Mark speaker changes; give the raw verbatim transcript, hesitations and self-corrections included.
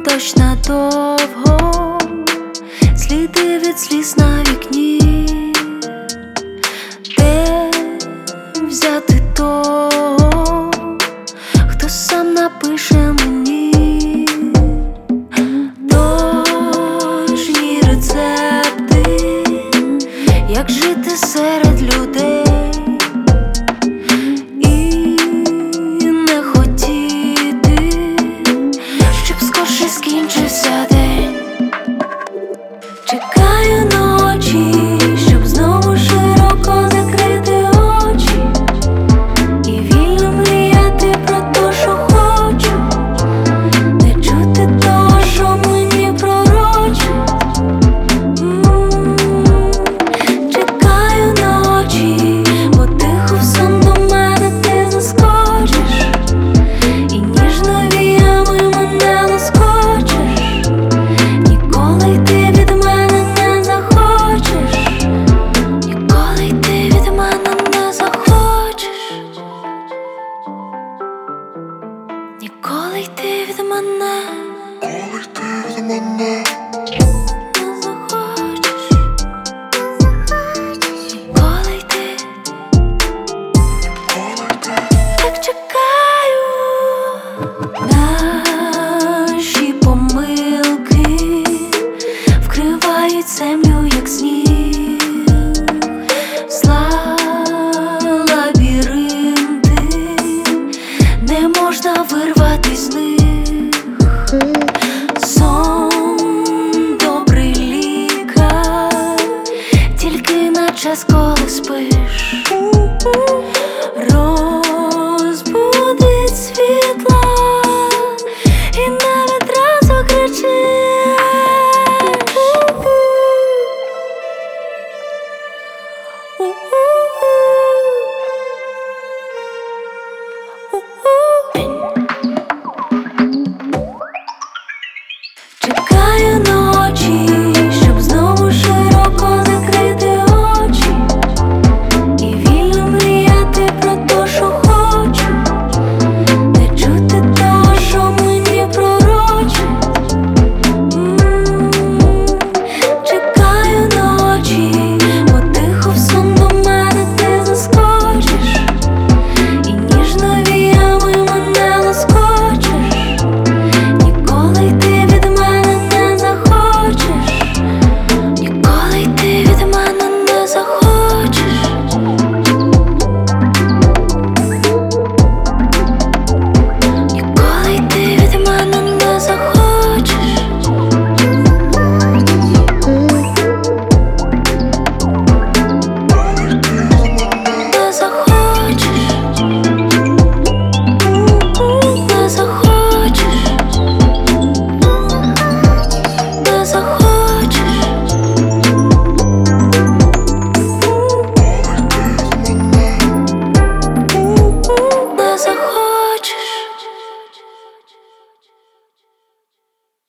Speaker 1: дощ надовго, сліди від сліз на вікні. Де взяти того, хто сам напише мені точні рецепти, як жити серед людей і не хотіти, щоб скорше скінчився день. Чекаю ночі, щоб знову широко закрити очі і вільно мріяти про те, що хочу, не чути того, що мені пророчить. Чекаю ночі, бо тихо в сон до мене ти заскочиш і ніжно віями мене лоскочиш. Ніколи йти від мене не захочеш, ніколи йти від мене не захочеш, ніколи йти від мене
Speaker 2: Коли ти від мене
Speaker 1: не захочеш, ніколи йти,
Speaker 2: коли ти
Speaker 1: так чекаю. Наші помилки вкривають землю, як сніг, зла лабіринти, не можна вирвати з них. Сон добрий лікар, тільки на час, коли спиш. Розбудить світла і не відразу кричиш. Чекаю